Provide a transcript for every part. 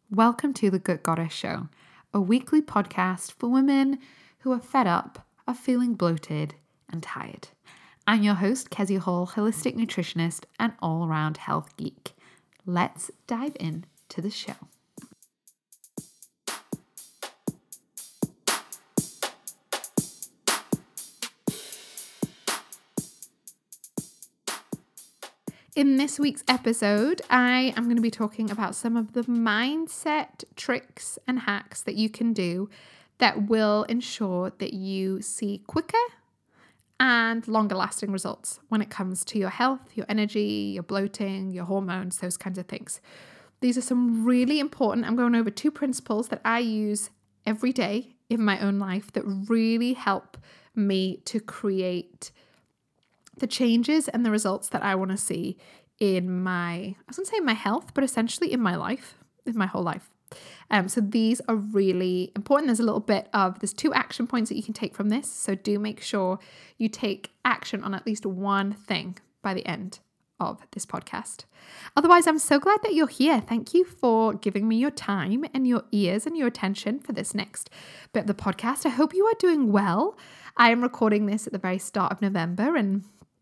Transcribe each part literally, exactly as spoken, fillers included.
Welcome to The Good Goddess Show, a weekly podcast for women who are fed up of feeling bloated and tired. I'm your host, Kezia Hall, holistic nutritionist and all-around health geek. Let's dive into the show. In this week's episode, I am going to be talking about some of the mindset tricks and hacks that you can do that will ensure that you see quicker and longer lasting results when it comes to your health, your energy, your bloating, your hormones, those kinds of things. These are some really important, I'm going over two principles that I use every day in my own life that really help me to create the changes and the results that I want to see in my, I was going to say my health, but essentially in my life, in my whole life. Um, so these are really important. There's a little bit of, there's two action points that you can take from this. So do make sure you take action on at least one thing by the end of this podcast. Otherwise, I'm so glad that you're here. Thank you for giving me your time and your ears and your attention for this next bit of the podcast. I hope you are doing well. I am recording this at the very start of November, and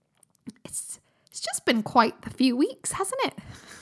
It's it's just been quite the few weeks, hasn't it?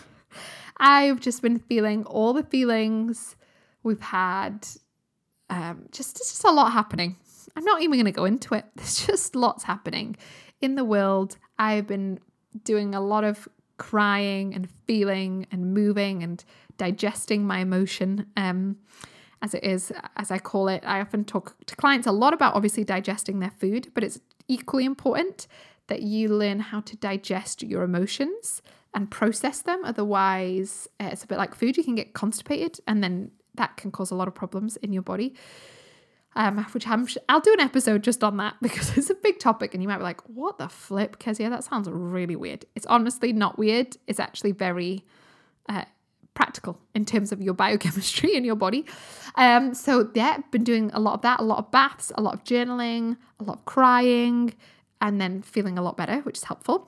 I've just been feeling all the feelings we've had. Um, just, it's just a lot happening. I'm not even going to go into it. There's just lots happening in the world. I've been doing a lot of crying and feeling and moving and digesting my emotion. Um, as it is, as I call it, I often talk to clients a lot about obviously digesting their food, but it's equally important that you learn how to digest your emotions and process them. Otherwise, uh, it's a bit like food. You can get constipated, and then that can cause a lot of problems in your body. Um, which I'm, I'll do an episode just on that because it's a big topic, and you might be like, "What the flip, Kezia? That sounds really weird." It's honestly not weird. It's actually very uh, practical in terms of your biochemistry in your body. Um, so yeah, been doing a lot of that, a lot of baths, a lot of journaling, a lot of crying, and then feeling a lot better, which is helpful.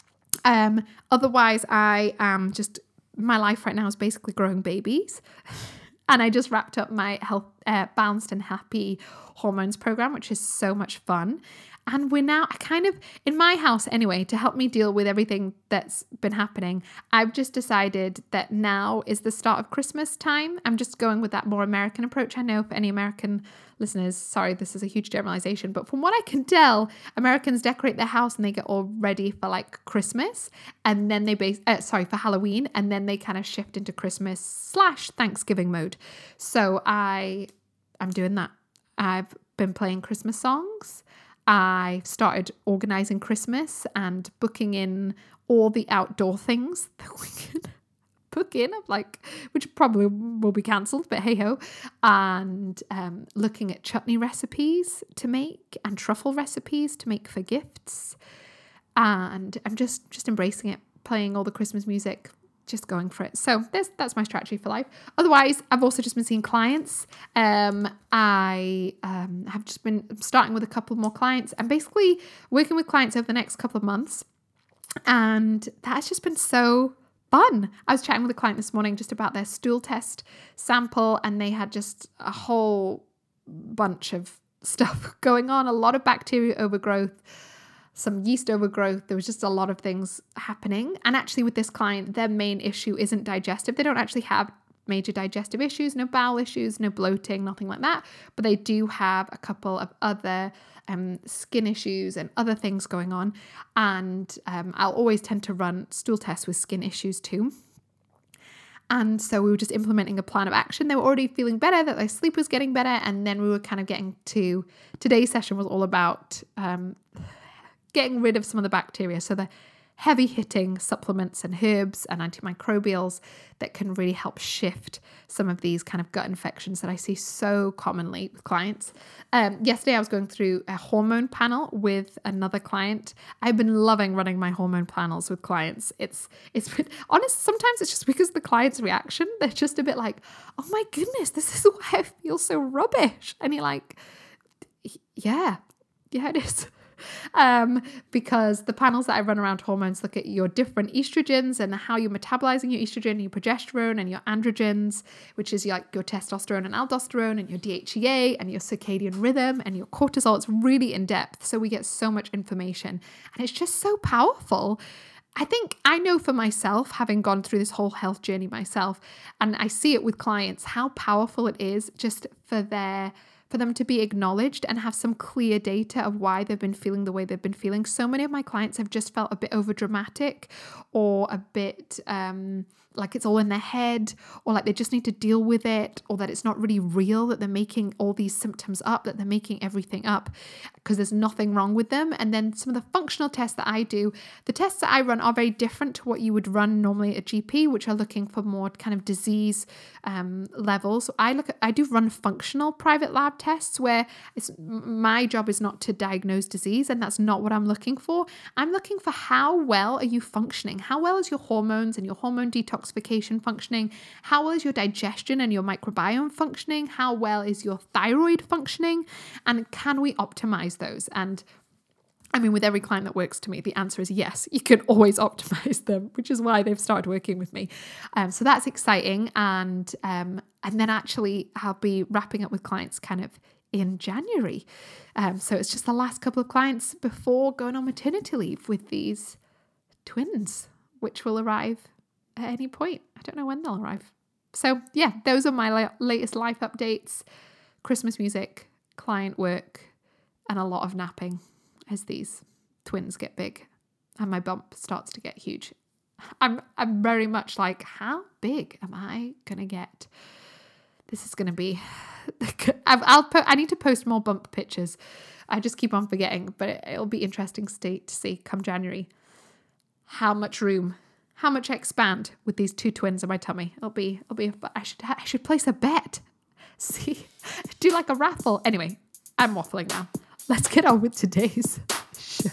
Um, otherwise, I am just, my life right now is basically growing babies. And I just wrapped up my health, uh, Balanced and Happy Hormones program, which is so much fun. And we're now, I kind of, in my house anyway, to help me deal with everything that's been happening, I've just decided that now is the start of Christmas time. I'm just going with that more American approach. I know for any American listeners, sorry, this is a huge generalization, but from what I can tell, Americans decorate their house and they get all ready for like Christmas, and then they base, uh, sorry, for Halloween, and then they kind of shift into Christmas slash Thanksgiving mode. So I, I'm doing that. I've been playing Christmas songs. I started organizing Christmas and booking in all the outdoor things that we can book in, like, which probably will be cancelled, but hey ho. And um, looking at chutney recipes to make and truffle recipes to make for gifts. And I'm just just embracing it, playing all the Christmas music, just going for it. So that's that's my strategy for life. Otherwise, I've also just been seeing clients. Um, I um, have just been starting with a couple more clients and basically working with clients over the next couple of months. And that's just been so fun. I was chatting with a client this morning just about their stool test sample, and they had just a whole bunch of stuff going on, a lot of bacteria overgrowth, some yeast overgrowth. There was just a lot of things happening. And actually with this client, their main issue isn't digestive. They don't actually have major digestive issues, no bowel issues, no bloating, nothing like that. But they do have a couple of other um, skin issues and other things going on. And um, I'll always tend to run stool tests with skin issues too. And so we were just implementing a plan of action. They were already feeling better, that their sleep was getting better. And then we were kind of getting to, today's session was all about um, getting rid of some of the bacteria. So the heavy hitting supplements and herbs and antimicrobials that can really help shift some of these kind of gut infections that I see so commonly with clients. Um, yesterday, I was going through a hormone panel with another client. I've been loving running my hormone panels with clients. It's, it's been honest. Sometimes it's just because the client's reaction, they're just a bit like, oh my goodness, this is why I feel so rubbish. And you're like, yeah, yeah, it is. um, because the panels that I run around hormones look at your different estrogens and how you're metabolizing your estrogen, your progesterone, and your androgens, which is like your testosterone and aldosterone, and your D H E A, and your circadian rhythm, and your cortisol. It's really in depth. So we get so much information, and it's just so powerful. I think I know for myself, having gone through this whole health journey myself, and I see it with clients, how powerful it is just for their for them to be acknowledged and have some clear data of why they've been feeling the way they've been feeling. So many of my clients have just felt a bit overdramatic, or a bit um, like it's all in their head, or like they just need to deal with it, or that it's not really real, that they're making all these symptoms up, that they're making everything up because there's nothing wrong with them. And then some of the functional tests that I do, the tests that I run are very different to what you would run normally at a G P, which are looking for more kind of disease um, levels. So I look at, I do run functional private lab tests where it's, my job is not to diagnose disease, and that's not what I'm looking for. I'm looking for how well are you functioning? How well is your hormones and your hormone detoxification functioning? How well is your digestion and your microbiome functioning? How well is your thyroid functioning? And can we optimize those? And I mean, with every client that works to me, the answer is yes, you can always optimize them, which is why they've started working with me. Um, so that's exciting. And um, and then actually I'll be wrapping up with clients kind of in January. Um, so it's just the last couple of clients before going on maternity leave with these twins, which will arrive at any point. I don't know when they'll arrive. So yeah, those are my la- latest life updates, Christmas music, client work, and a lot of napping as these twins get big and my bump starts to get huge. I'm I'm very much like, how big am I gonna get? This is gonna be. I've, I'll put. I need to post more bump pictures. I just keep on forgetting, but it, it'll be interesting state to see come January how much room, how much I expand with these two twins in my tummy. It'll be. It'll be. I should. I should place a bet. See, do like a raffle. Anyway, I'm waffling now. Let's get on with today's show.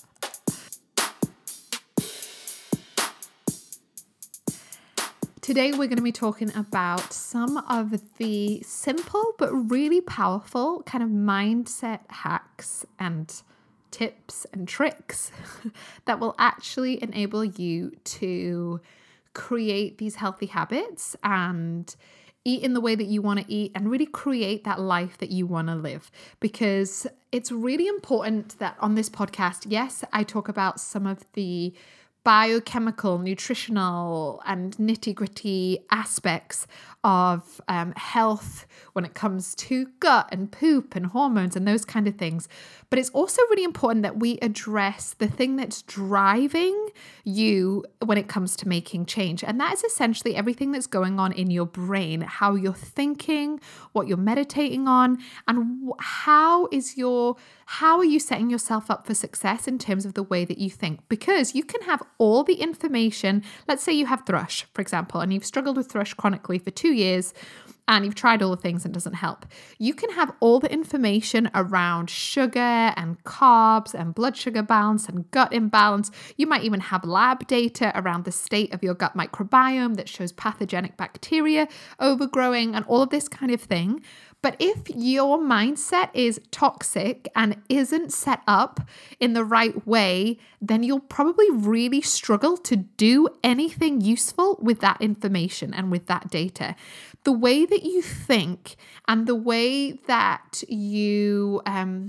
Today we're going to be talking about some of the simple but really powerful kind of mindset hacks and tips and tricks that will actually enable you to create these healthy habits and eat in the way that you want to eat and really create that life that you want to live. Because it's really important that on this podcast, yes, I talk about some of the biochemical, nutritional, and nitty-gritty aspects of um, health when it comes to gut and poop and hormones and those kind of things. But it's also really important that we address the thing that's driving you when it comes to making change. And that is essentially everything that's going on in your brain, how you're thinking, what you're meditating on, and how is your how are you setting yourself up for success in terms of the way that you think? Because you can have all the information. Let's say you have thrush, for example, and you've struggled with thrush chronically for two years and you've tried all the things and it doesn't help. You can have all the information around sugar and carbs and blood sugar balance and gut imbalance. You might even have lab data around the state of your gut microbiome that shows pathogenic bacteria overgrowing and all of this kind of thing. But if your mindset is toxic and isn't set up in the right way, then you'll probably really struggle to do anything useful with that information and with that data. The way that you think and the way that you um,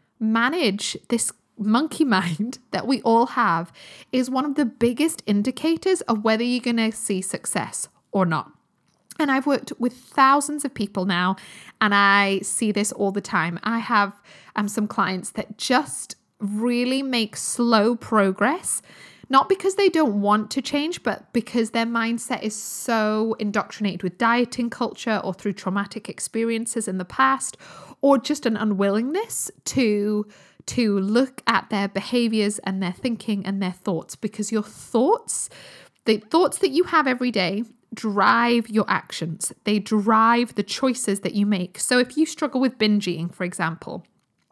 manage this monkey mind that we all have is one of the biggest indicators of whether you're going to see success or not. And I've worked with thousands of people now, and I see this all the time. I have um, some clients that just really make slow progress, not because they don't want to change, but because their mindset is so indoctrinated with dieting culture or through traumatic experiences in the past, or just an unwillingness to to look at their behaviors and their thinking and their thoughts, because your thoughts, the thoughts that you have every day, drive your actions. They drive the choices that you make. So if you struggle with binge eating, for example,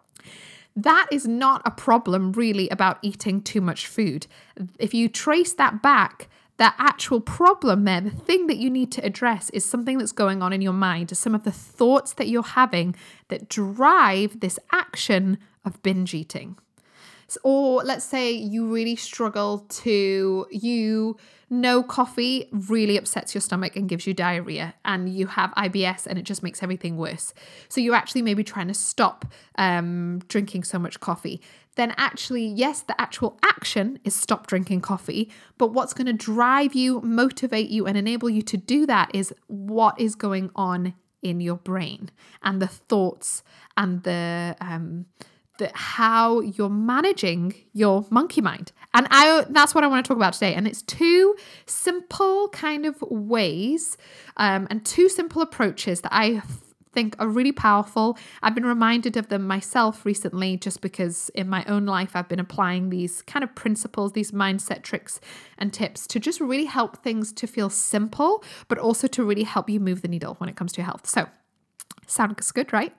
that is not a problem really about eating too much food. If you trace that back, that actual problem there, the thing that you need to address is something that's going on in your mind, some of the thoughts that you're having that drive this action of binge eating. Or let's say you really struggle to, you know coffee really upsets your stomach and gives you diarrhea, and you have I B S and it just makes everything worse. So you're actually maybe trying to stop um, drinking so much coffee. Then actually, yes, the actual action is stop drinking coffee, but what's going to drive you, motivate you, and enable you to do that is what is going on in your brain and the thoughts and the um, the how you're managing your monkey mind. And I that's what I want to talk about today. And it's two simple kind of ways um, and two simple approaches that I think are really powerful. I've been reminded of them myself recently, just because in my own life I've been applying these kind of principles, these mindset tricks and tips to just really help things to feel simple, but also to really help you move the needle when it comes to your health. So, sounds good, right?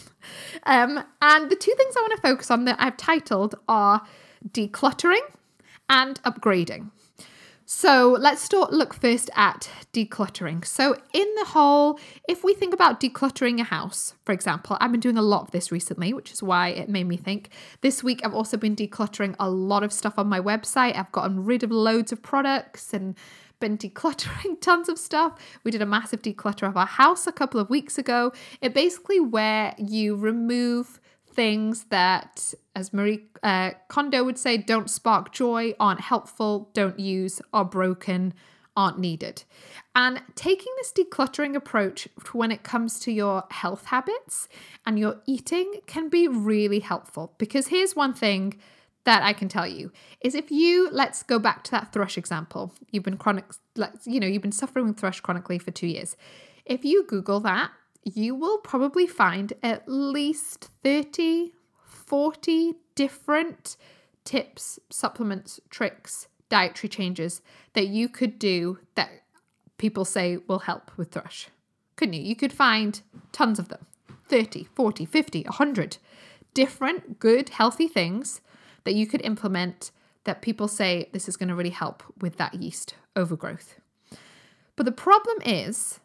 um, and the two things I want to focus on that I've titled are decluttering and upgrading. So let's start, look first at decluttering. So in the whole, if we think about decluttering a house, for example, I've been doing a lot of this recently, which is why it made me think. This week, I've also been decluttering a lot of stuff on my website. I've gotten rid of loads of products and been decluttering tons of stuff. We did a massive declutter of our house a couple of weeks ago. It basically where you remove things that, as Marie uh, Kondo would say, don't spark joy, aren't helpful, don't use, are broken, aren't needed. And taking this decluttering approach when it comes to your health habits and your eating can be really helpful, because here's one thing that I can tell you is if you, let's go back to that thrush example. You've been chronic, you know, you've been suffering with thrush chronically for two years. If you Google that, you will probably find at least thirty, forty different tips, supplements, tricks, dietary changes that you could do that people say will help with thrush. Couldn't you? You could find tons of them, thirty, forty, fifty, one hundred different good, healthy things that you could implement that people say this is going to really help with that yeast overgrowth. But the problem is,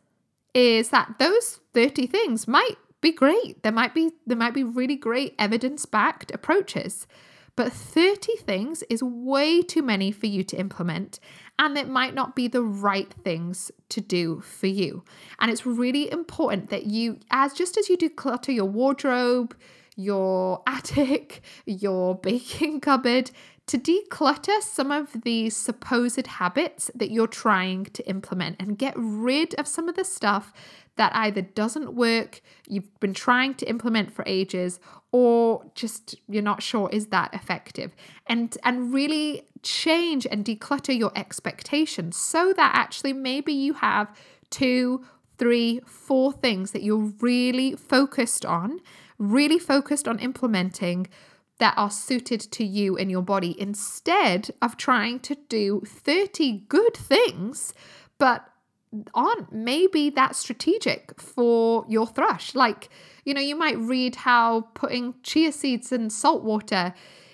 is that those thirty things might be great. There might be, there might be really great evidence-backed approaches, but thirty things is way too many for you to implement, and it might not be the right things to do for you. And it's really important that you, as just as you declutter your wardrobe, your attic, your baking cupboard, to declutter some of these supposed habits that you're trying to implement and get rid of some of the stuff that either doesn't work, you've been trying to implement for ages, or just you're not sure is that effective. And, and really change and declutter your expectations so that actually maybe you have two, three, four things that you're really focused on, really focused on implementing that are suited to you and your body, instead of trying to do thirty good things, but aren't maybe that strategic for your thrush. Like, you know, you might read how putting chia seeds and salt water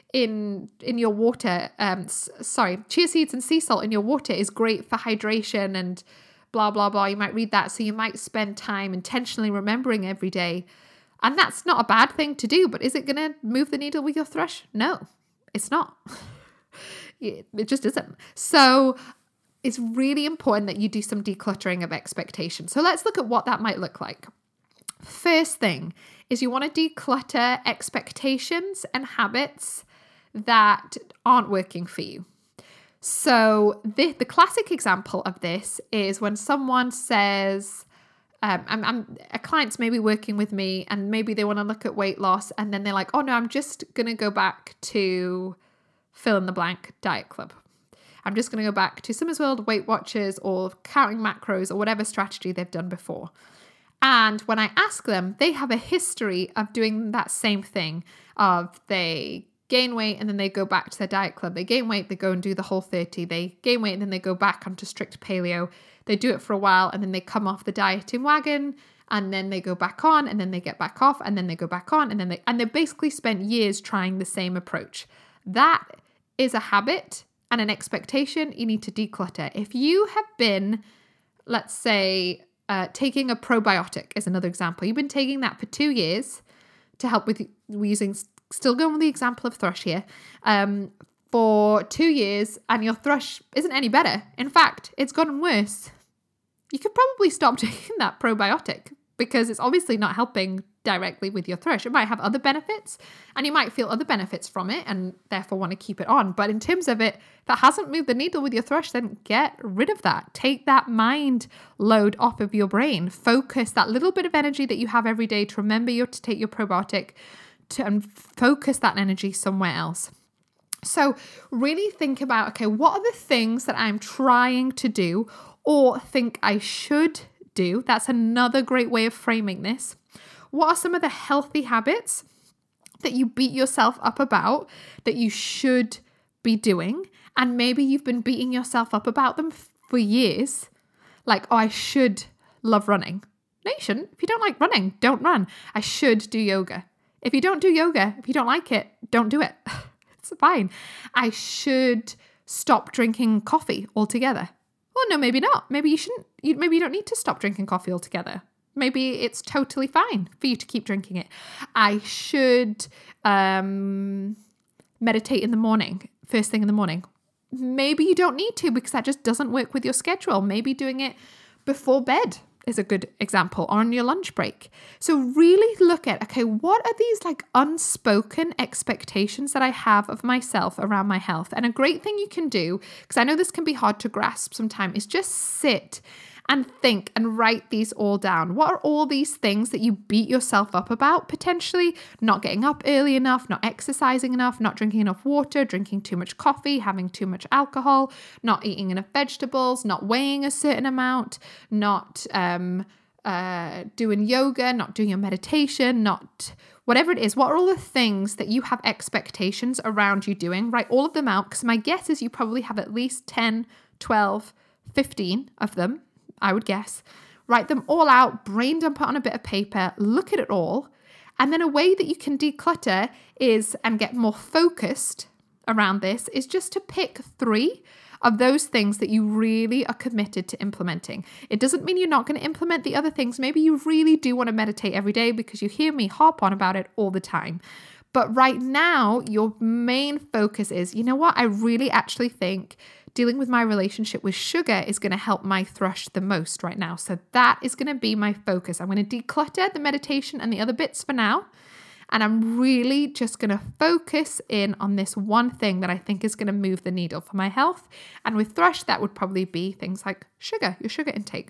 in in your water, um, s- sorry, chia seeds and sea salt in your water is great for hydration and blah, blah, blah. You might read that. So you might spend time intentionally remembering every day. And that's not a bad thing to do, but is it going to move the needle with your thrush? No, it's not. It just isn't. So it's really important that you do some decluttering of expectations. So let's look at what that might look like. First thing is you want to declutter expectations and habits that aren't working for you. So the, the classic example of this is when someone says, Um, I'm, I'm a client's maybe working with me and maybe they want to look at weight loss, and then they're like, oh no, I'm just going to go back to fill in the blank diet club. I'm just going to go back to Summer's World, Weight Watchers, or counting macros, or whatever strategy they've done before. And when I ask them, they have a history of doing that same thing, of they gain weight and then they go back to their diet club. They gain weight, they go and do the whole thirty. They gain weight and then they go back onto strict paleo. They do it for a while and then they come off the dieting wagon, and then they go back on, and then they get back off, and then they go back on, and then they and they basically spent years trying the same approach. That is a habit and an expectation you need to declutter. If you have been, let's say, uh, taking a probiotic as another example, you've been taking that for two years to help with using still going with the example of thrush here, um, for two years and your thrush isn't any better. In fact, it's gotten worse. You could probably stop taking that probiotic because it's obviously not helping directly with your thrush. It might have other benefits and you might feel other benefits from it and therefore want to keep it on. But in terms of it, that hasn't moved the needle with your thrush, then get rid of that. Take that mind load off of your brain. Focus that little bit of energy that you have every day to remember you to take your probiotic to and focus that energy somewhere else. So really think about, okay, what are the things that I'm trying to do or think I should do? That's another great way of framing this. What are some of the healthy habits that you beat yourself up about that you should be doing? And maybe you've been beating yourself up about them for years. Like, oh, I should love running. No, you shouldn't. If you don't like running, don't run. I should do yoga. If you don't do yoga, if you don't like it, don't do it. It's fine. I should stop drinking coffee altogether. Well, no, maybe not. Maybe you shouldn't. You, maybe you don't need to stop drinking coffee altogether. Maybe it's totally fine for you to keep drinking it. I should um, meditate in the morning, first thing in the morning. Maybe you don't need to because that just doesn't work with your schedule. Maybe doing it before bed is a good example, or on your lunch break. So really look at, okay, what are these like unspoken expectations that I have of myself around my health? And a great thing you can do, because I know this can be hard to grasp sometimes, is just sit and think and write these all down. What are all these things that you beat yourself up about? Potentially not getting up early enough, not exercising enough, not drinking enough water, drinking too much coffee, having too much alcohol, not eating enough vegetables, not weighing a certain amount, not um, uh, doing yoga, not doing your meditation, not whatever it is. What are all the things that you have expectations around you doing? Write all of them out, because my guess is you probably have at least ten, twelve, fifteen of them. I would guess. Write them all out, brain dump it on a bit of paper, look at it all. And then a way that you can declutter is, and get more focused around this, is just to pick three of those things that you really are committed to implementing. It doesn't mean you're not going to implement the other things. Maybe you really do want to meditate every day because you hear me harp on about it all the time. But right now, your main focus is, you know what? I really actually think dealing with my relationship with sugar is going to help my thrush the most right now. So that is going to be my focus. I'm going to declutter the meditation and the other bits for now. And I'm really just going to focus in on this one thing that I think is going to move the needle for my health. And with thrush, that would probably be things like sugar, your sugar intake.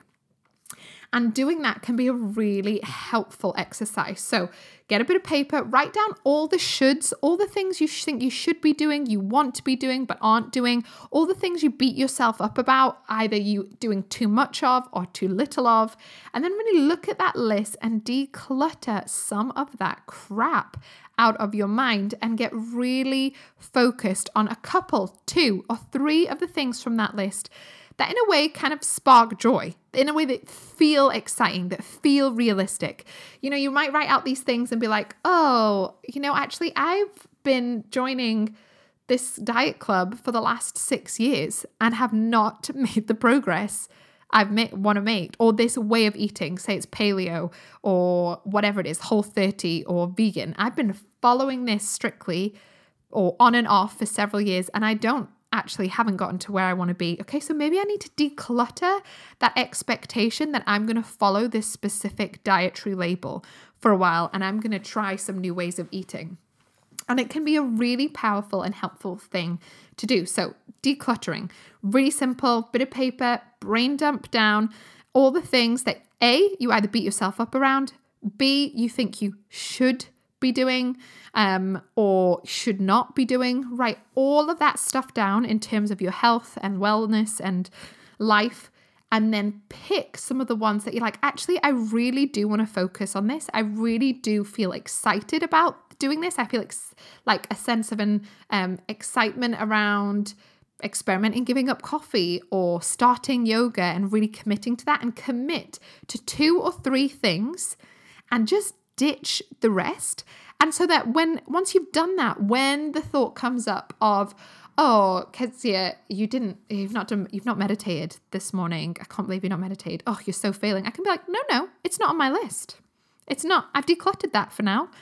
And doing that can be a really helpful exercise. So get a bit of paper, write down all the shoulds, all the things you think you should be doing, you want to be doing, but aren't doing, all the things you beat yourself up about, either you doing too much of or too little of. And then really look at that list and declutter some of that crap out of your mind and get really focused on a couple, two or three of the things from that list that in a way kind of spark joy, in a way that feel exciting, that feel realistic. You know, you might write out these things and be like, oh, you know, actually I've been joining this diet club for the last six years and have not made the progress I've want to make, or this way of eating, say it's paleo or whatever it is, Whole thirty or vegan. I've been following this strictly or on and off for several years and I don't actually haven't gotten to where I want to be. Okay, so maybe I need to declutter that expectation that I'm going to follow this specific dietary label for a while and I'm going to try some new ways of eating. And it can be a really powerful and helpful thing to do. So decluttering, really simple, bit of paper, brain dump down all the things that A, you either beat yourself up around, B, you think you should be doing um, or should not be doing. Write all of that stuff down in terms of your health and wellness and life, and then pick some of the ones that you're like, actually, I really do want to focus on this. I really do feel excited about doing this. I feel like, like a sense of an um, excitement around experimenting, giving up coffee or starting yoga and really committing to that, and commit to two or three things and just ditch the rest. And so that when, once you've done that, when the thought comes up of, oh, Kezia, you didn't, you've not done, you've not meditated this morning. I can't believe you've not meditated. Oh, you're so failing. I can be like, no, no, it's not on my list. It's not. I've decluttered that for now.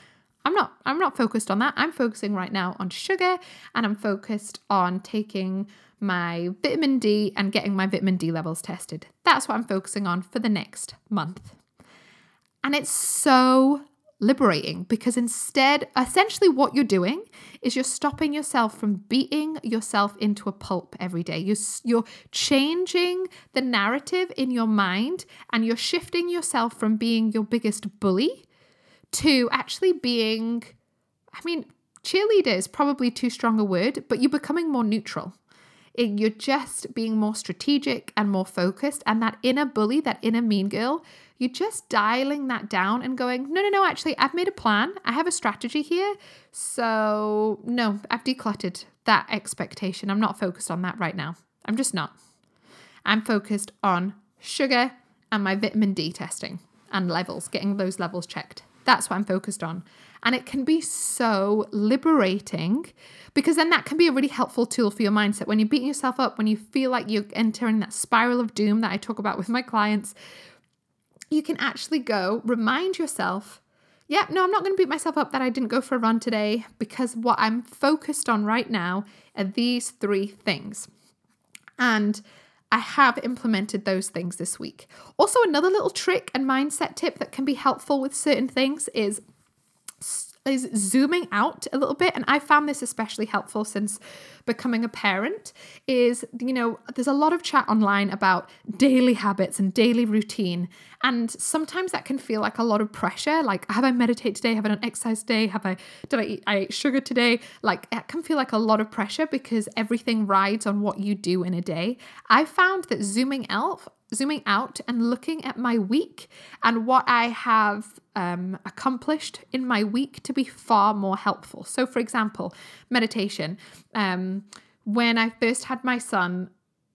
I'm not, I'm not focused on that. I'm focusing right now on sugar, and I'm focused on taking my vitamin D and getting my vitamin D levels tested. That's what I'm focusing on for the next month. And it's so liberating because instead, essentially what you're doing is you're stopping yourself from beating yourself into a pulp every day. You're, you're changing the narrative in your mind, and you're shifting yourself from being your biggest bully to actually being, I mean, cheerleader is probably too strong a word, but you're becoming more neutral. You're just being more strategic and more focused. And that inner bully, that inner mean girl, you're just dialing that down and going, no, no, no, actually, I've made a plan. I have a strategy here. So no, I've decluttered that expectation. I'm not focused on that right now. I'm just not. I'm focused on sugar and my vitamin D testing and levels, getting those levels checked. That's what I'm focused on. And it can be so liberating, because then that can be a really helpful tool for your mindset. When you're beating yourself up, when you feel like you're entering that spiral of doom that I talk about with my clients, you can actually go remind yourself, yeah, no, I'm not going to beat myself up that I didn't go for a run today, because what I'm focused on right now are these three things. And I have implemented those things this week. Also, another little trick and mindset tip that can be helpful with certain things is is zooming out a little bit. And I found this especially helpful since becoming a parent is, you know, there's a lot of chat online about daily habits and daily routine. And sometimes that can feel like a lot of pressure. Like, have I meditated today? Have I done exercise today? Have I, did I eat, I ate sugar today? Like, it can feel like a lot of pressure because everything rides on what you do in a day. I found that zooming out, zooming out and looking at my week and what I have um, accomplished in my week to be far more helpful. So for example, meditation. Um, when I first had my son,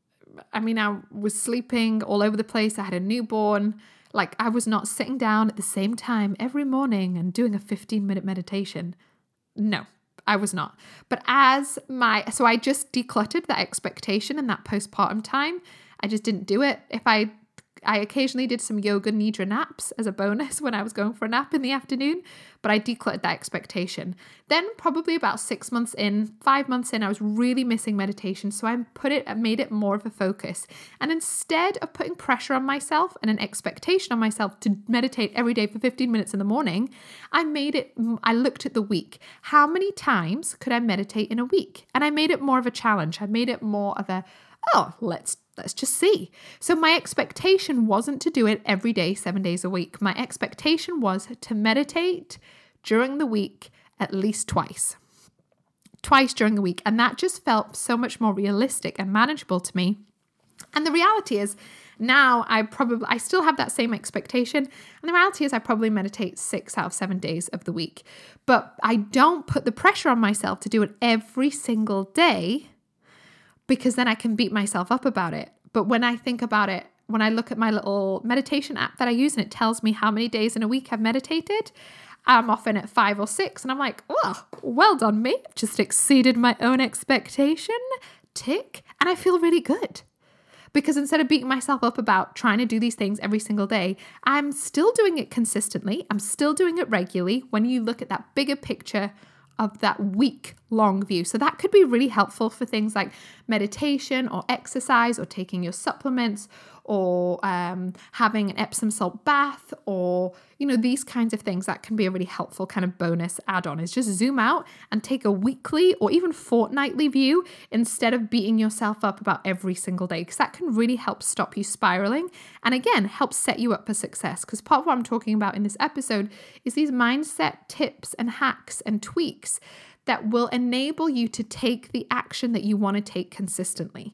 I mean, I was sleeping all over the place. I had a newborn. Like, I was not sitting down at the same time every morning and doing a fifteen minute meditation. No, I was not. But as my, so I just decluttered that expectation and that postpartum time. I just didn't do it. If I, I occasionally did some yoga nidra naps as a bonus when I was going for a nap in the afternoon, but I decluttered that expectation. Then probably about six months in, five months in, I was really missing meditation. So I put it, made it more of a focus. And instead of putting pressure on myself and an expectation on myself to meditate every day for fifteen minutes in the morning, I made it, I looked at the week. How many times could I meditate in a week? And I made it more of a challenge. I made it more of a, oh, let's Let's just see. So my expectation wasn't to do it every day, seven days a week. My expectation was to meditate during the week at least twice. Twice during the week. And that just felt so much more realistic and manageable to me. And the reality is now I probably, I still have that same expectation. And the reality is I probably meditate six out of seven days of the week. But I don't put the pressure on myself to do it every single day, because then I can beat myself up about it. But when I think about it, when I look at my little meditation app that I use and it tells me how many days in a week I've meditated, I'm often at five or six and I'm like, oh, well done me. Just exceeded my own expectation. Tick. And I feel really good. Because instead of beating myself up about trying to do these things every single day, I'm still doing it consistently. I'm still doing it regularly when you look at that bigger picture of that week long view. So that could be really helpful for things like meditation or exercise or taking your supplements or um, having an Epsom salt bath or, you know, these kinds of things. That can be a really helpful kind of bonus add-on, is just zoom out and take a weekly or even fortnightly view instead of beating yourself up about every single day, because that can really help stop you spiraling and again, help set you up for success. Because part of what I'm talking about in this episode is these mindset tips and hacks and tweaks that will enable you to take the action that you want to take consistently.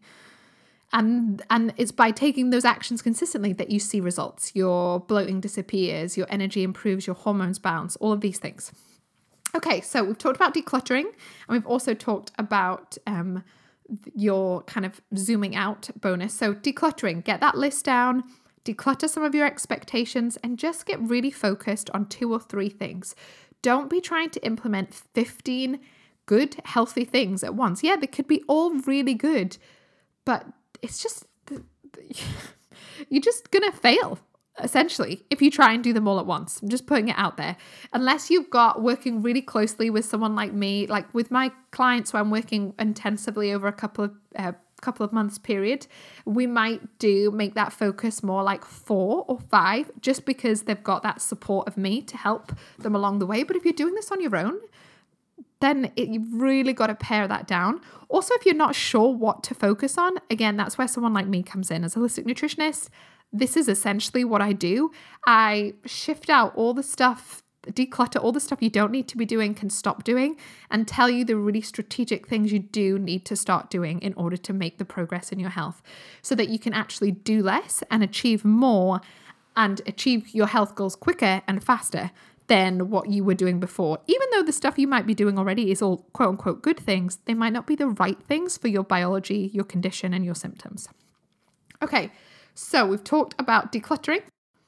And and it's by taking those actions consistently that you see results. Your bloating disappears, your energy improves, your hormones balance, all of these things. Okay, so we've talked about decluttering, and we've also talked about um, your kind of zooming out bonus. So decluttering, get that list down, declutter some of your expectations, and just get really focused on two or three things. Don't be trying to implement fifteen good, healthy things at once. Yeah, they could be all really good, but it's just, you're just going to fail. essentially, if you try and do them all at once. I'm just putting it out there. Unless you've got working really closely with someone like me, like with my clients where I'm working intensively over a couple of uh, couple of months period, we might do make that focus more like four or five, just because they've got that support of me to help them along the way. But if you're doing this on your own, then it, you've really got to pare that down. Also, if you're not sure what to focus on, again, that's where someone like me comes in. As a holistic nutritionist, this is essentially what I do. I shift out all the stuff, declutter all the stuff you don't need to be doing, can stop doing, and tell you the really strategic things you do need to start doing in order to make the progress in your health, so that you can actually do less and achieve more and achieve your health goals quicker and faster than what you were doing before. Even though the stuff you might be doing already is all quote unquote good things, they might not be the right things for your biology, your condition, and your symptoms. Okay, so we've talked about decluttering.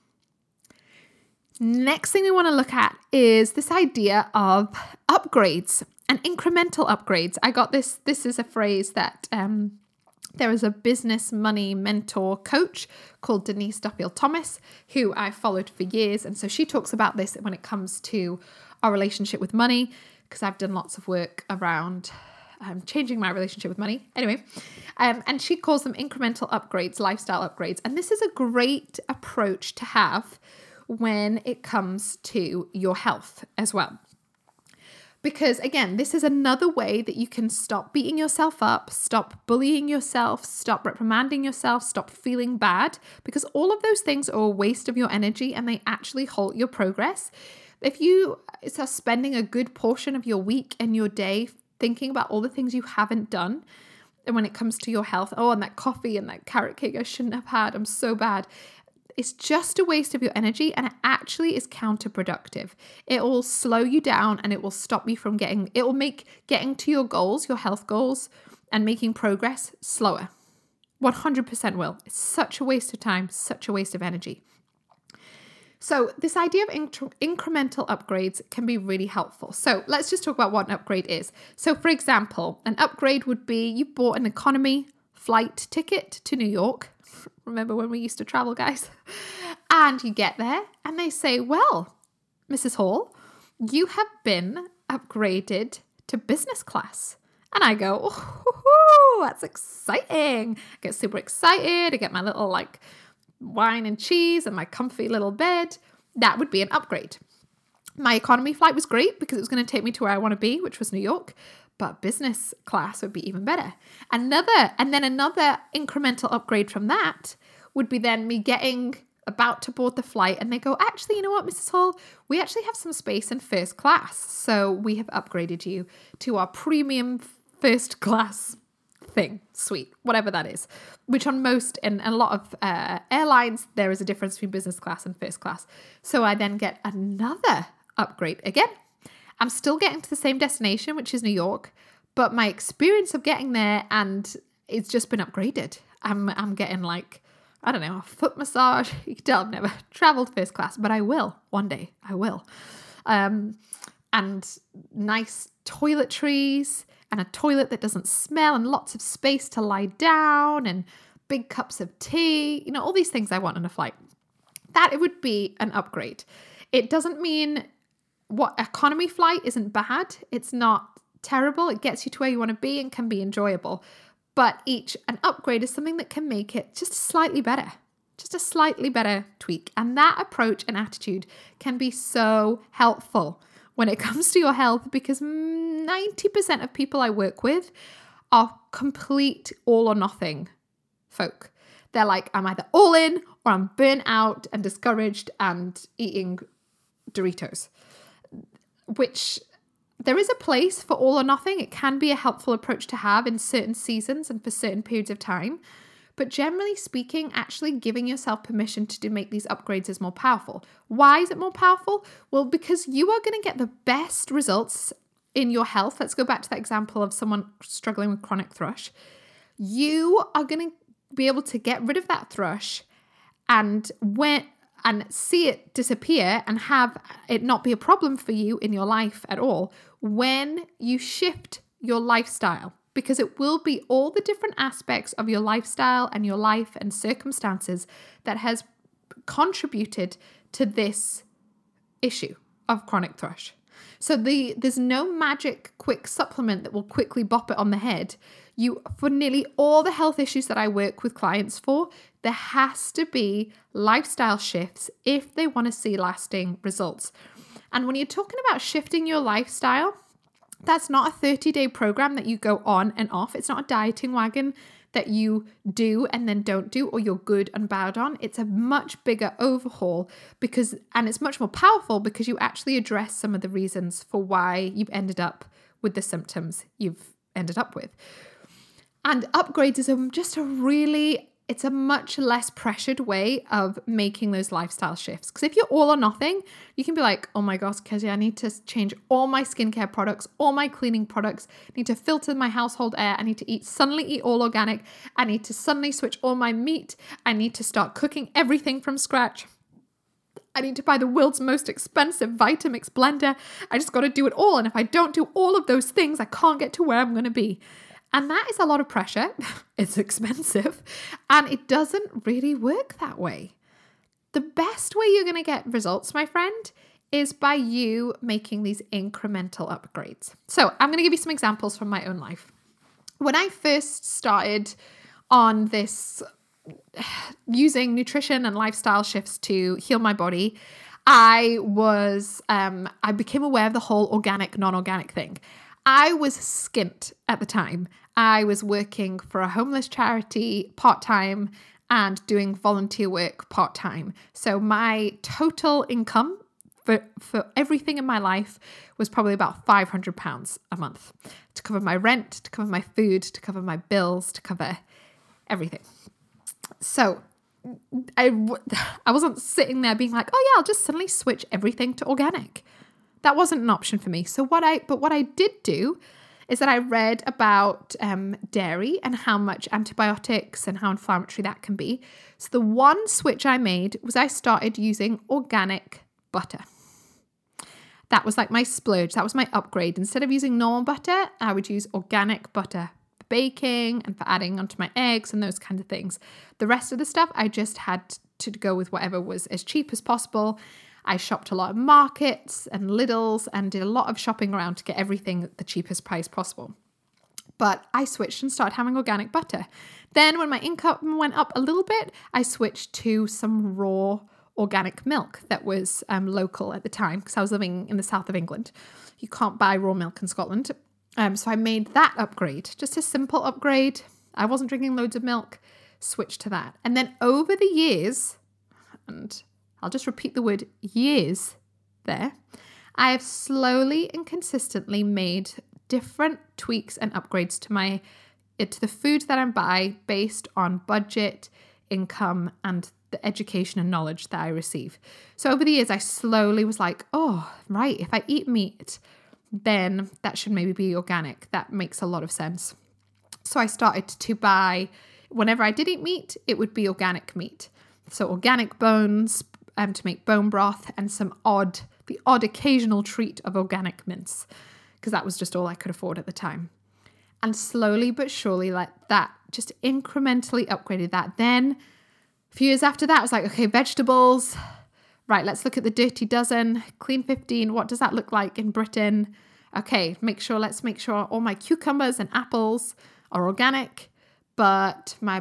Next thing we want to look at is this idea of upgrades and incremental upgrades. I got this, this is a phrase that um, there is a business money mentor coach called Denise Duffield Thomas, who I followed for years. And so she talks about this when it comes to our relationship with money, because I've done lots of work around um, changing my relationship with money. Anyway, um, and she calls them incremental upgrades, lifestyle upgrades. And this is a great approach to have when it comes to your health as well. Because again, this is another way that you can stop beating yourself up, stop bullying yourself, stop reprimanding yourself, stop feeling bad, because all of those things are a waste of your energy and they actually halt your progress. If you are spending a good portion of your week and your day thinking about all the things you haven't done, and when it comes to your health, oh, and that coffee and that carrot cake I shouldn't have had, I'm so bad. It's just a waste of your energy, and it actually is counterproductive. It will slow you down and it will stop you from getting, it will make getting to your goals, your health goals, and making progress slower. one hundred percent will. It's such a waste of time, such a waste of energy. So this idea of inc- incremental upgrades can be really helpful. So let's just talk about what an upgrade is. So for example, an upgrade would be you bought an economy flight ticket to New York. Remember when we used to travel, guys? And you get there and they say, well, Missus Hall, you have been upgraded to business class. And I go, oh, that's exciting. I get super excited. I get my little like wine and cheese and my comfy little bed. That would be an upgrade. My economy flight was great because it was going to take me to where I want to be, which was New York. But business class would be even better. Another, and then another incremental upgrade from that would be then me getting about to board the flight and they go, actually, you know what, Missus Hall, we actually have some space in first class. So we have upgraded you to our premium first class thing, suite, whatever that is, which on most, and a lot of uh, airlines, there is a difference between business class and first class. So I then get another upgrade again. I'm still getting to the same destination, which is New York, but my experience of getting there and it's just been upgraded. I'm I'm getting like, I don't know, a foot massage. You can tell I've never traveled first class, but I will one day. I will. Um, and nice toiletries and a toilet that doesn't smell and lots of space to lie down and big cups of tea. You know, all these things I want on a flight. That it would be an upgrade. It doesn't mean what economy flight isn't bad. It's not terrible. It gets you to where you want to be and can be enjoyable. But each, an upgrade is something that can make it just slightly better, just a slightly better tweak. And that approach and attitude can be so helpful when it comes to your health, because ninety percent of people I work with are complete all or nothing folk. They're like, I'm either all in or I'm burnt out and discouraged and eating Doritos. Which there is a place for all or nothing. It can be a helpful approach to have in certain seasons and for certain periods of time. But generally speaking, actually giving yourself permission to do, make these upgrades is more powerful. Why is it more powerful? Well, because you are going to get the best results in your health. Let's go back to that example of someone struggling with chronic thrush. You are going to be able to get rid of that thrush and when and see it disappear and have it not be a problem for you in your life at all when you shift your lifestyle, because it will be all the different aspects of your lifestyle and your life and circumstances that has contributed to this issue of chronic thrush. So the there's no magic quick supplement that will quickly bop it on the head. You, for nearly all the health issues that I work with clients for, there has to be lifestyle shifts if they want to see lasting results. And when you're talking about shifting your lifestyle, that's not a thirty-day program that you go on and off. It's not a dieting wagon that you do and then don't do, or you're good and bad on. It's a much bigger overhaul because, and it's much more powerful because you actually address some of the reasons for why you've ended up with the symptoms you've ended up with. And upgrades is a, just a really, it's a much less pressured way of making those lifestyle shifts. Because if you're all or nothing, you can be like, oh my gosh, Kezia, I need to change all my skincare products, all my cleaning products. I need to filter my household air. I need to eat, suddenly eat all organic. I need to suddenly switch all my meat. I need to start cooking everything from scratch. I need to buy the world's most expensive Vitamix blender. I just got to do it all. And if I don't do all of those things, I can't get to where I'm going to be. And that is a lot of pressure. It's expensive. And it doesn't really work that way. The best way you're going to get results, my friend, is by you making these incremental upgrades. So I'm going to give you some examples from my own life. When I first started on this using nutrition and lifestyle shifts to heal my body, I was, um, I became aware of the whole organic, non-organic thing. I was skint at the time. I was working for a homeless charity part-time and doing volunteer work part-time. So my total income for, for everything in my life was probably about five hundred pounds a month to cover my rent, to cover my food, to cover my bills, to cover everything. So I, I wasn't sitting there being like, oh yeah, I'll just suddenly switch everything to organic. That wasn't an option for me. So what I, but what I did do is that I read about um, dairy and how much antibiotics and how inflammatory that can be. So the one switch I made was I started using organic butter. That was like my splurge. That was my upgrade. Instead of using normal butter, I would use organic butter for baking and for adding onto my eggs and those kinds of things. The rest of the stuff, I just had to go with whatever was as cheap as possible. I shopped a lot of markets and Lidl's and did a lot of shopping around to get everything at the cheapest price possible. But I switched and started having organic butter. Then when my income went up a little bit, I switched to some raw organic milk that was um, local at the time because I was living in the south of England. You can't buy raw milk in Scotland. Um, so I made that upgrade, just a simple upgrade. I wasn't drinking loads of milk, switched to that. And then over the years, and I'll just repeat the word years there, I have slowly and consistently made different tweaks and upgrades to my to the food that I buy based on budget, income, and the education and knowledge that I receive. So over the years, I slowly was like, oh, right, if I eat meat, then that should maybe be organic. That makes a lot of sense. So I started to buy, whenever I did eat meat, it would be organic meat. So organic bones, Um, to make bone broth and some odd, the odd occasional treat of organic mince, because that was just all I could afford at the time. And slowly but surely, like that, just incrementally upgraded that. Then a few years after that, I was like, okay, vegetables, right, let's look at the Dirty Dozen, Clean fifteen. What does that look like in Britain? Okay, make sure, let's make sure all my cucumbers and apples are organic, but my,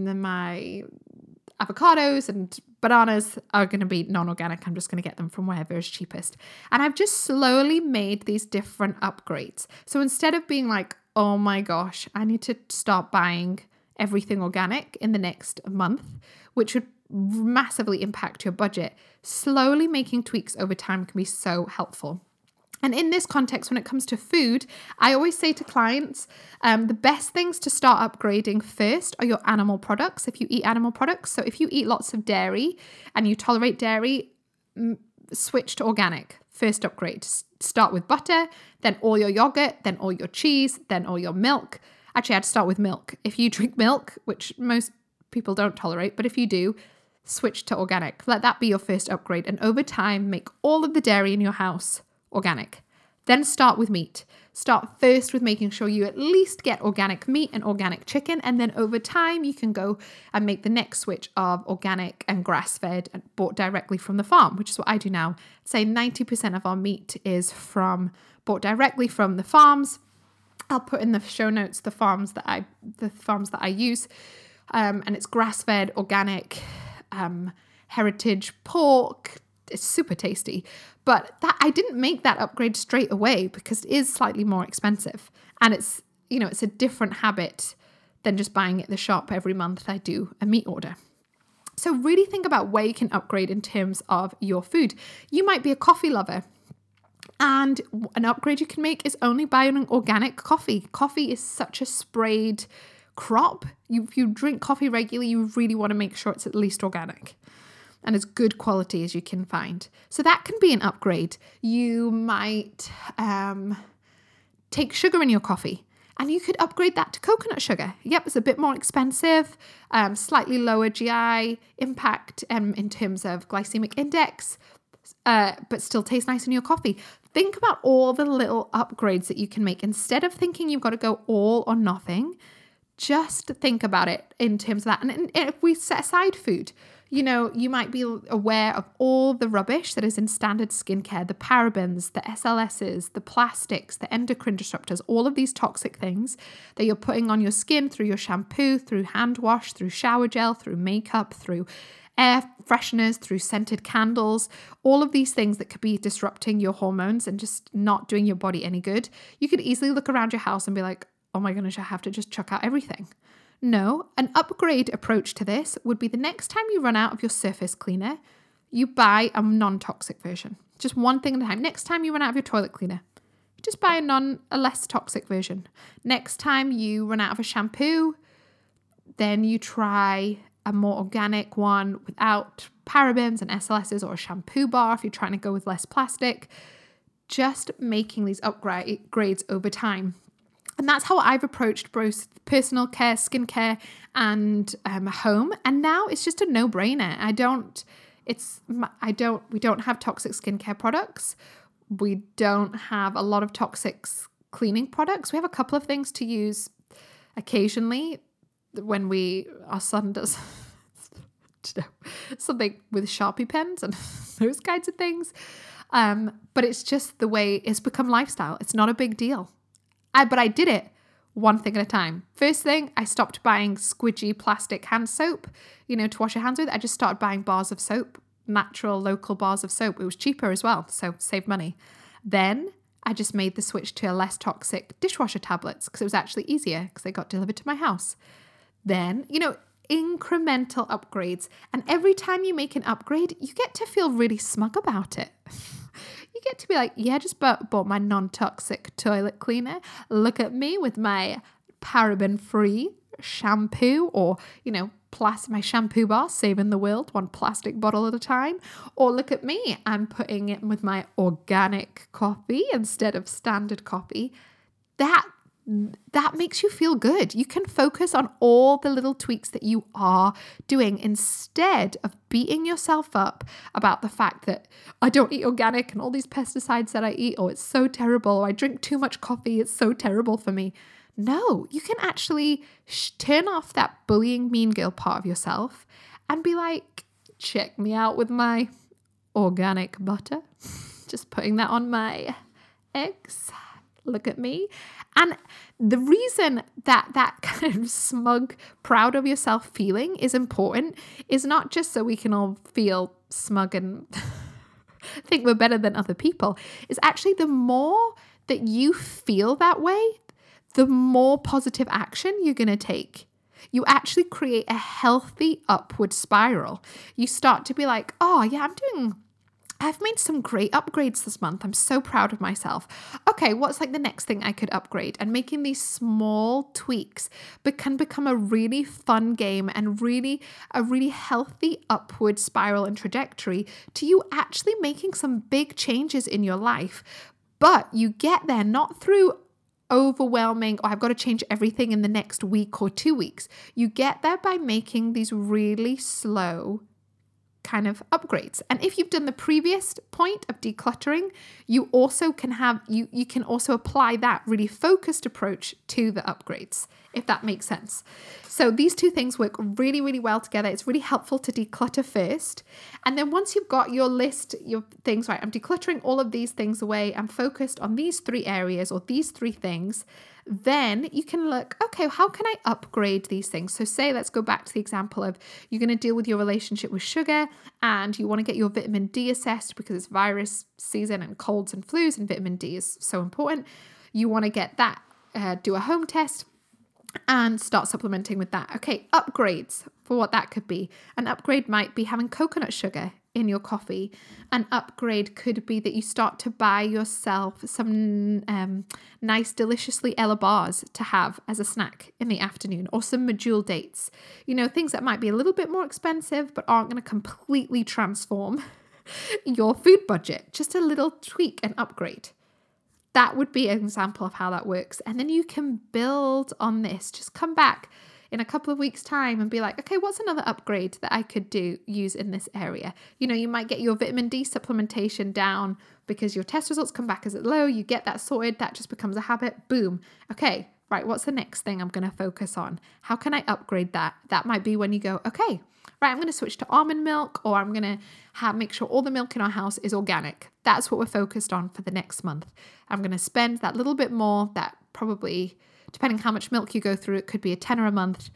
my avocados and bananas are going to be non-organic. I'm just going to get them from wherever is cheapest. And I've just slowly made these different upgrades. So instead of being like, oh my gosh, I need to start buying everything organic in the next month, which would massively impact your budget, slowly making tweaks over time can be so helpful. And in this context, when it comes to food, I always say to clients, um, the best things to start upgrading first are your animal products, if you eat animal products. So if you eat lots of dairy and you tolerate dairy, m- switch to organic. First upgrade. S- start with butter, then all your yogurt, then all your cheese, then all your milk. Actually, I'd start with milk. If you drink milk, which most people don't tolerate, but if you do, switch to organic. Let that be your first upgrade. And over time, make all of the dairy in your house organic. Then start with meat. Start first with making sure you at least get organic meat and organic chicken. And then over time, you can go and make the next switch of organic and grass-fed and bought directly from the farm, which is what I do now. Say ninety percent of our meat is from bought directly from the farms. I'll put in the show notes the farms that I the farms that I use. Um, and it's grass-fed, organic, um, heritage pork. It's super tasty. But that I didn't make that upgrade straight away because it is slightly more expensive. And it's, you know, it's a different habit than just buying at the shop every month I do a meat order. So really think about where you can upgrade in terms of your food. You might be a coffee lover. And an upgrade you can make is only buying an organic coffee. Coffee is such a sprayed crop. You, if you drink coffee regularly, you really want to make sure it's at least organic and as good quality as you can find. So that can be an upgrade. You might um, take sugar in your coffee and you could upgrade that to coconut sugar. Yep, it's a bit more expensive, um, slightly lower G I impact um, in terms of glycemic index, uh, but still tastes nice in your coffee. Think about all the little upgrades that you can make. Instead of thinking you've got to go all or nothing, just think about it in terms of that. And, and if we set aside food, you know, you might be aware of all the rubbish that is in standard skincare, the parabens, the S L Ss, the plastics, the endocrine disruptors, all of these toxic things that you're putting on your skin through your shampoo, through hand wash, through shower gel, through makeup, through air fresheners, through scented candles, all of these things that could be disrupting your hormones and just not doing your body any good. You could easily look around your house and be like, oh my goodness, I have to just chuck out everything. No, an upgrade approach to this would be the next time you run out of your surface cleaner, you buy a non-toxic version. Just one thing at a time. Next time you run out of your toilet cleaner, just buy a non, a less toxic version. Next time you run out of a shampoo, then you try a more organic one without parabens and S L Ss, or a shampoo bar if you're trying to go with less plastic. Just making these upgrades over time. And that's how I've approached both personal care, skincare, and um, home. And now it's just a no-brainer. I don't, it's, I don't, we don't have toxic skincare products. We don't have a lot of toxic cleaning products. We have a couple of things to use occasionally when we, our son does something with Sharpie pens and those kinds of things. Um, but it's just the way it's become lifestyle. It's not a big deal. I, but I did it one thing at a time. First thing, I stopped buying squidgy plastic hand soap, you know, to wash your hands with. I just started buying bars of soap, natural local bars of soap. It was cheaper as well, so saved money. Then I just made the switch to a less toxic dishwasher tablets because it was actually easier because they got delivered to my house. Then, you know, incremental upgrades. And every time you make an upgrade, you get to feel really smug about it. You get to be like, yeah, I just bought, bought my non-toxic toilet cleaner. Look at me with my paraben-free shampoo, or, you know, plus my shampoo bar, saving the world, one plastic bottle at a time. Or look at me, I'm putting it with my organic coffee instead of standard coffee. That that makes you feel good. You can focus on all the little tweaks that you are doing instead of beating yourself up about the fact that I don't eat organic and all these pesticides that I eat, oh, it's so terrible, or I drink too much coffee, it's so terrible for me. No, you can actually sh- turn off that bullying mean girl part of yourself and be like, check me out with my organic butter. Just putting that on my eggs. Look at me. And the reason that that kind of smug, proud of yourself feeling is important is not just so we can all feel smug and think we're better than other people. It's actually the more that you feel that way, the more positive action you're going to take. You actually create a healthy upward spiral. You start to be like, oh yeah, I'm doing... I've made some great upgrades this month. I'm so proud of myself. Okay, what's like the next thing I could upgrade? And making these small tweaks but can become a really fun game and really a really healthy upward spiral and trajectory to you actually making some big changes in your life. But you get there not through overwhelming, or I've got to change everything in the next week or two weeks. You get there by making these really slow, kind of upgrades. And if you've done the previous point of decluttering, you also can have, you, you can also apply that really focused approach to the upgrades, if that makes sense. So these two things work really, really well together. It's really helpful to declutter first. And then once you've got your list, your things, right, I'm decluttering all of these things away, I'm focused on these three areas or these three things, then you can look, okay, how can I upgrade these things? So say, let's go back to the example of you're going to deal with your relationship with sugar and you want to get your vitamin D assessed because it's virus season and colds and flus and vitamin D is so important. You want to get that, uh, do a home test and start supplementing with that. Okay, upgrades for what that could be. An upgrade might be having coconut sugar in your coffee. An upgrade could be that you start to buy yourself some um, nice, deliciously Ella bars to have as a snack in the afternoon, or some Medjool dates. You know, things that might be a little bit more expensive, but aren't going to completely transform your food budget. Just a little tweak and upgrade. That would be an example of how that works. And then you can build on this. Just come back in a couple of weeks' time and be like, okay, what's another upgrade that I could do, use in this area? You know, you might get your vitamin D supplementation down because your test results come back as low. You get that sorted. That just becomes a habit. Boom. Okay, right. What's the next thing I'm going to focus on? How can I upgrade that? That might be when you go, okay, right, I'm going to switch to almond milk, or I'm going to have make sure all the milk in our house is organic. That's what we're focused on for the next month. I'm going to spend that little bit more, that probably, depending how much milk you go through, it could be a tenner a month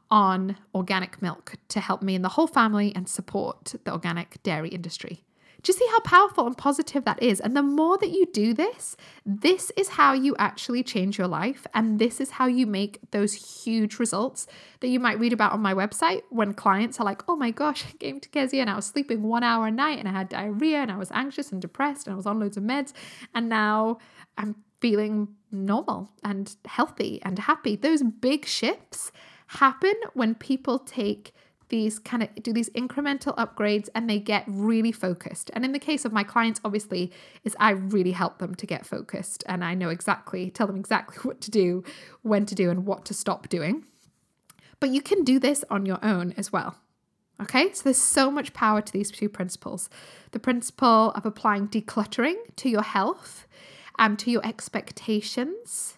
on organic milk to help me and the whole family and support the organic dairy industry. Do you see how powerful and positive that is? And the more that you do this, this is how you actually change your life. And this is how you make those huge results that you might read about on my website when clients are like, oh my gosh, I came to Kezia and I was sleeping one hour a night and I had diarrhea and I was anxious and depressed and I was on loads of meds. And now I'm feeling normal and healthy and happy. Those big shifts happen when people take these kind of do these incremental upgrades and they get really focused. And in the case of my clients, obviously, is I really help them to get focused and I know exactly, tell them exactly what to do, when to do, and what to stop doing. But you can do this on your own as well. Okay, so there's so much power to these two principles. The principle of applying decluttering to your health and to your expectations,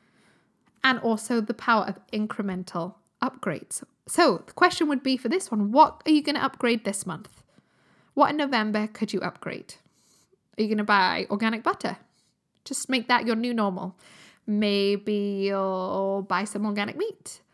and also the power of incremental upgrades. So the question would be for this one, what are you going to upgrade this month? What in November could you upgrade? Are you going to buy organic butter? Just make that your new normal. Maybe you'll buy some organic meat.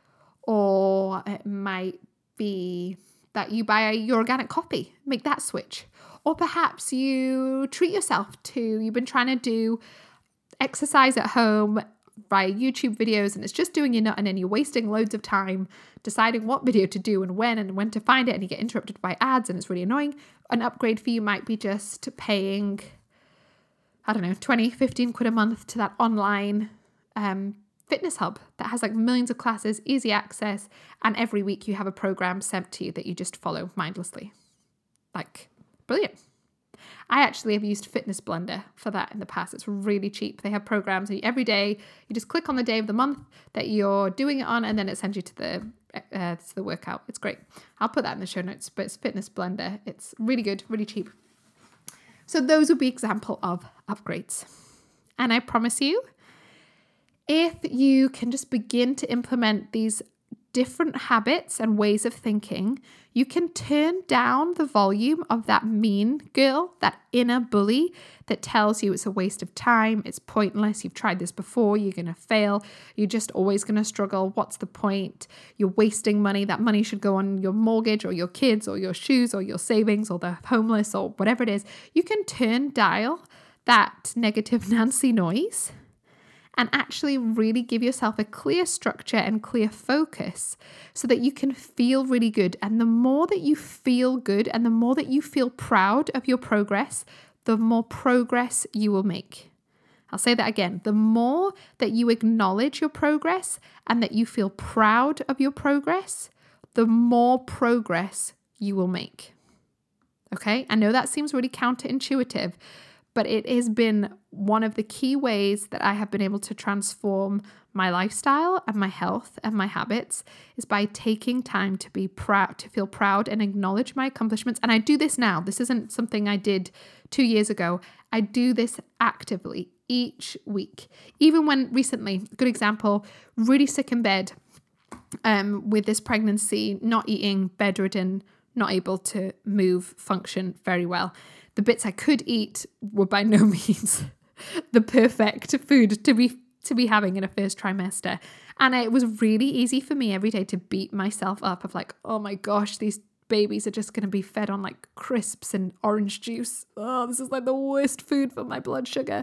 Or it might be that you buy your organic coffee. Make that switch. Or perhaps you treat yourself to, you've been trying to do exercise at home via YouTube videos and it's just doing you nothing and you're wasting loads of time deciding what video to do and when and when to find it, and you get interrupted by ads and it's really annoying. An upgrade for you might be just paying, I don't know, twenty, fifteen quid a month to that online um, fitness hub that has like millions of classes, easy access, and every week you have a program sent to you that you just follow mindlessly. Like, brilliant. I actually have used Fitness Blender for that in the past. It's really cheap. They have programs every day. You just click on the day of the month that you're doing it on, and then it sends you to the uh, to the workout. It's great. I'll put that in the show notes, but it's Fitness Blender. It's really good, really cheap. So those would be example of upgrades. And I promise you, if you can just begin to implement these different habits and ways of thinking, you can turn down the volume of that mean girl, that inner bully that tells you it's a waste of time, it's pointless, you've tried this before, you're going to fail, you're just always going to struggle, what's the point, you're wasting money, that money should go on your mortgage or your kids or your shoes or your savings or the homeless or whatever it is. You can turn dial that negative Nancy noise and actually really give yourself a clear structure and clear focus so that you can feel really good. And the more that you feel good and the more that you feel proud of your progress, the more progress you will make. I'll say that again. The more that you acknowledge your progress and that you feel proud of your progress, the more progress you will make. Okay? I know that seems really counterintuitive, but it has been one of the key ways that I have been able to transform my lifestyle and my health and my habits is by taking time to be proud, to feel proud and acknowledge my accomplishments. And I do this now. This isn't something I did two years ago. I do this actively each week. Even when recently, good example, really sick in bed um, with this pregnancy, not eating, bedridden, not able to move, function very well. The bits I could eat were by no means the perfect food to be to be having in a first trimester. And it was really easy for me every day to beat myself up of like, oh my gosh, these babies are just going to be fed on like crisps and orange juice. Oh, this is like the worst food for my blood sugar.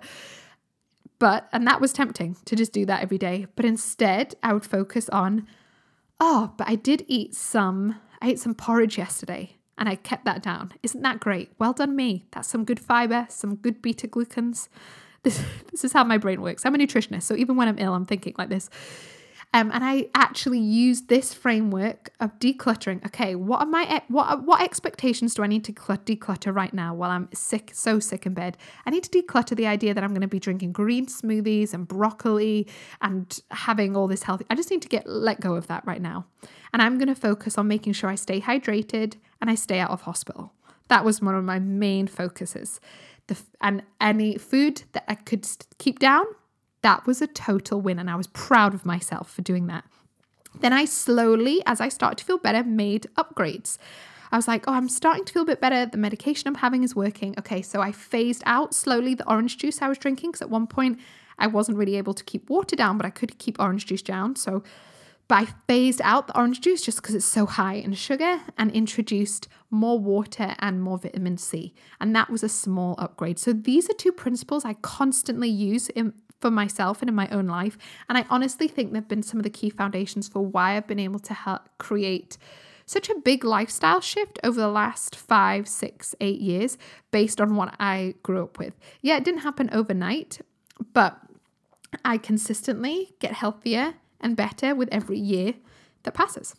But, and that was tempting to just do that every day. But instead, I would focus on, oh, but I did eat some, I ate some porridge yesterday and I kept that down. Isn't that great? Well done me. That's some good fiber, some good beta glucans. This, this is how my brain works. I'm a nutritionist, so even when I'm ill, I'm thinking like this. Um, and I actually use this framework of decluttering. Okay, what are my what what expectations do I need to declutter right now while I'm sick, so sick in bed? I need to declutter the idea that I'm going to be drinking green smoothies and broccoli and having all this healthy. I just need to get let go of that right now, and I'm going to focus on making sure I stay hydrated and I stay out of hospital. That was one of my main focuses. The, and any food that I could keep down, that was a total win. And I was proud of myself for doing that. Then I slowly, as I started to feel better, made upgrades. I was like, oh, I'm starting to feel a bit better. The medication I'm having is working. Okay, so I phased out slowly the orange juice I was drinking. Because at one point I wasn't really able to keep water down, but I could keep orange juice down. So But I phased out the orange juice just because it's so high in sugar and introduced more water and more vitamin C. And that was a small upgrade. So these are two principles I constantly use in, for myself and in my own life. And I honestly think they've been some of the key foundations for why I've been able to help create such a big lifestyle shift over the last five, six, eight years based on what I grew up with. Yeah, it didn't happen overnight, but I consistently get healthier and better with every year that passes.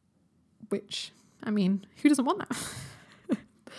Which, I mean, who doesn't want that?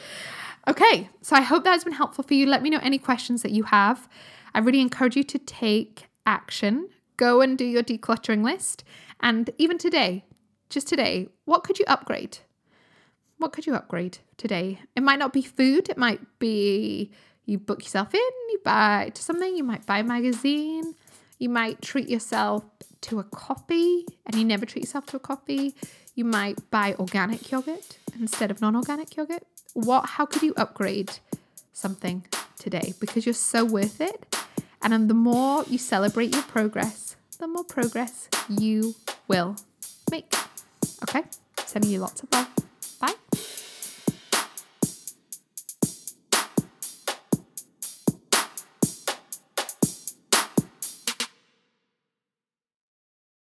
Okay, so I hope that's been helpful for you. Let me know any questions that you have. I really encourage you to take action. Go and do your decluttering list. And even today, just today, what could you upgrade? What could you upgrade today? It might not be food. It might be you book yourself in, you buy something, you might buy a magazine. You might treat yourself to a coffee and you never treat yourself to a coffee. You might buy organic yogurt instead of non-organic yogurt. What? How could you upgrade something today? Because you're so worth it. And then the more you celebrate your progress, the more progress you will make. Okay? Sending you lots of love.